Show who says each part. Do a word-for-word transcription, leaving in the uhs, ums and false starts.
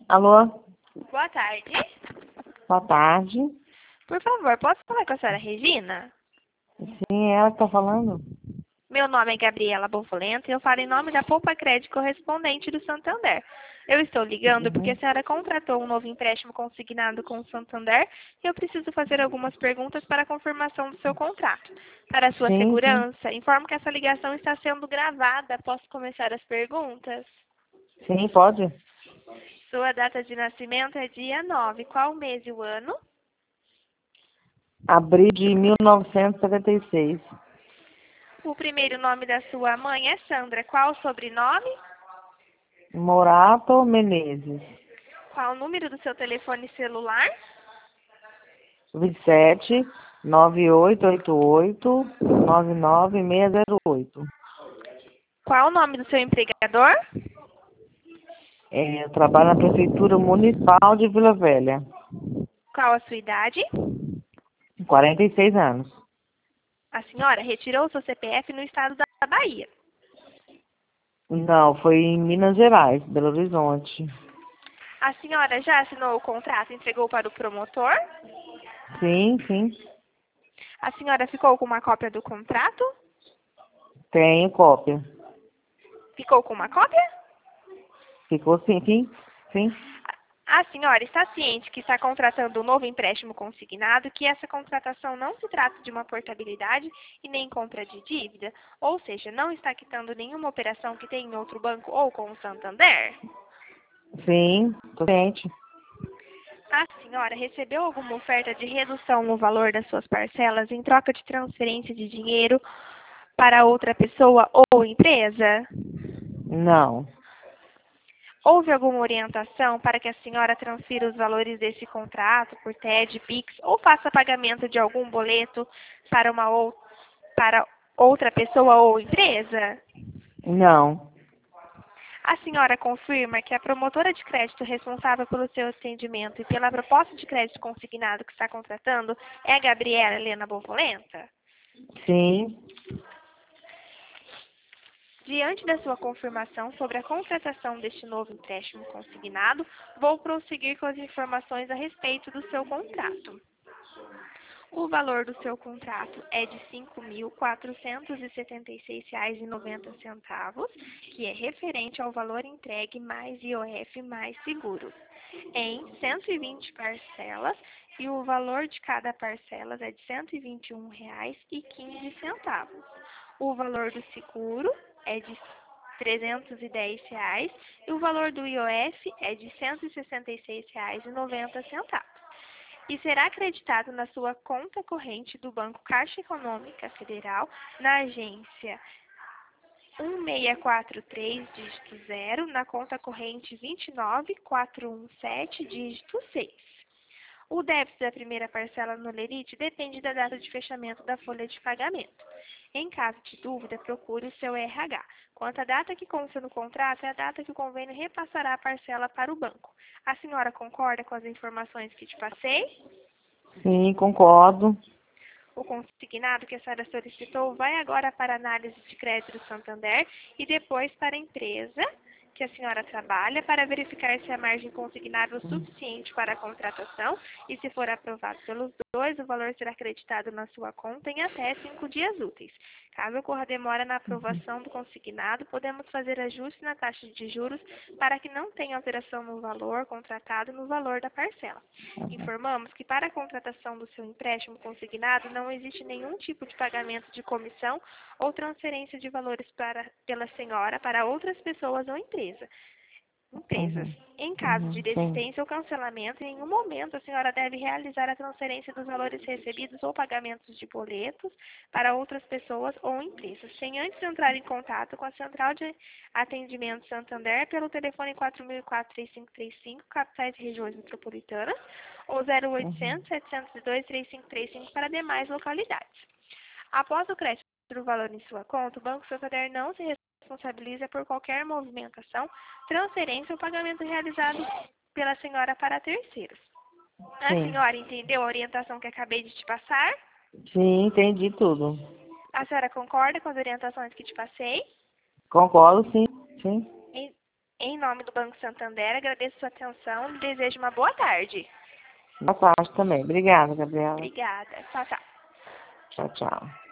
Speaker 1: Alô?
Speaker 2: Boa tarde.
Speaker 1: Boa tarde.
Speaker 2: Por favor, posso falar com a senhora Regina?
Speaker 1: Sim, é ela que está falando?
Speaker 2: Meu nome é Gabriela Bovolento e eu falo em nome da Poupa Crédito correspondente do Santander. Eu estou ligando porque a
Speaker 1: Uhum.
Speaker 2: senhora contratou um novo empréstimo consignado com o Santander e eu preciso fazer algumas perguntas para a confirmação do seu contrato. Para a sua
Speaker 1: Sim, sim.
Speaker 2: segurança, informo que essa ligação está sendo gravada. Posso começar as perguntas?
Speaker 1: Sim, pode?
Speaker 2: Sua data de nascimento é dia nove. Qual o mês e o ano?
Speaker 1: Abril de mil novecentos e setenta e seis.
Speaker 2: O primeiro nome da sua mãe é Sandra. Qual o sobrenome?
Speaker 1: Morato Menezes.
Speaker 2: Qual o número do seu telefone celular?
Speaker 1: vinte e sete, nove oito oito oito, nove nove seis zero oito.
Speaker 2: Qual o nome do seu empregador?
Speaker 1: É, eu trabalho na Prefeitura Municipal de Vila Velha.
Speaker 2: Qual a sua idade?
Speaker 1: quarenta e seis anos.
Speaker 2: A senhora retirou o seu C P F no estado da Bahia.
Speaker 1: Não, foi em Minas Gerais, Belo Horizonte.
Speaker 2: A senhora já assinou o contrato e entregou para o promotor?
Speaker 1: Sim, sim.
Speaker 2: A senhora ficou com uma cópia do contrato?
Speaker 1: Tenho cópia.
Speaker 2: Ficou com uma cópia?
Speaker 1: Ficou sim, sim, sim.
Speaker 2: A senhora está ciente que está contratando um novo empréstimo consignado e que essa contratação não se trata de uma portabilidade e nem compra de dívida? Ou seja, não está quitando nenhuma operação que tem em outro banco ou com o Santander?
Speaker 1: Sim, tô ciente.
Speaker 2: A senhora recebeu alguma oferta de redução no valor das suas parcelas em troca de transferência de dinheiro para outra pessoa ou empresa?
Speaker 1: Não,
Speaker 2: Houve alguma orientação para que a senhora transfira os valores desse contrato por T E D, Pix ou faça pagamento de algum boleto para uma ou para outra pessoa ou empresa?
Speaker 1: não.
Speaker 2: A senhora confirma que a promotora de crédito responsável pelo seu atendimento e pela proposta de crédito consignado que está contratando é a Gabriela Helena Bovolenta?
Speaker 1: Sim,
Speaker 2: Diante da sua confirmação sobre a contratação deste novo empréstimo consignado, vou prosseguir com as informações a respeito do seu contrato. O valor do seu contrato é de cinco mil quatrocentos e setenta e seis reais e noventa centavos, que é referente ao valor entregue mais I O F mais seguro, em cento e vinte parcelas, e o valor de cada parcela é de cento e vinte e um reais e quinze centavos. O valor do seguro é de trezentos e dez reais e o valor do I O F é de cento e sessenta e seis reais e noventa centavos. E será acreditado na sua conta corrente do Banco Caixa Econômica Federal, na agência um seis quatro três, dígito zero, na conta corrente vinte e nove mil quatrocentos e dezessete, dígito seis. O débito da primeira parcela no Lerite depende da data de fechamento da folha de pagamento. Em caso de dúvida, procure o seu R H. Quanto à data que consta no contrato, é a data que o convênio repassará a parcela para o banco. A senhora concorda com as informações que te passei?
Speaker 1: sim, concordo.
Speaker 2: O consignado que a senhora solicitou vai agora para a análise de crédito do Santander e depois para a empresa que a senhora trabalha para verificar se a margem consignada é suficiente para a contratação e, se for aprovado pelos dois, o valor será acreditado na sua conta em até cinco dias úteis. Caso ocorra demora na aprovação do consignado, podemos fazer ajuste na taxa de juros para que não tenha alteração no valor contratado e no valor da parcela. Informamos que para a contratação do seu empréstimo consignado não existe nenhum tipo de pagamento de comissão ou transferência de valores para, pela senhora para outras pessoas ou empresa. Empresas.
Speaker 1: Uhum,
Speaker 2: Em caso de
Speaker 1: uhum, sim.
Speaker 2: desistência ou cancelamento, em nenhum momento a senhora deve realizar a transferência dos valores recebidos ou pagamentos de boletos para outras pessoas ou empresas, sem antes entrar em contato com a Central de Atendimento Santander pelo telefone quatro mil e quatro, três cinco três cinco, capitais e regiões metropolitanas, ou zero
Speaker 1: Uhum,
Speaker 2: oitocentos, setecentos e dois, três cinco três cinco para demais localidades. Após o crédito do valor em sua conta, o Banco Santander não se responsabiliza por qualquer movimentação, transferência ou pagamento realizado pela senhora para terceiros. A
Speaker 1: sim.
Speaker 2: senhora entendeu a orientação que acabei de te passar?
Speaker 1: Sim, entendi tudo.
Speaker 2: A senhora concorda com as orientações que te passei?
Speaker 1: Concordo, sim, sim.
Speaker 2: En- Em nome do Banco Santander, agradeço sua atenção e desejo uma boa tarde.
Speaker 1: Boa tarde também. Obrigada, Gabriela.
Speaker 2: Obrigada. Tchau, tchau.
Speaker 1: Tchau, tchau.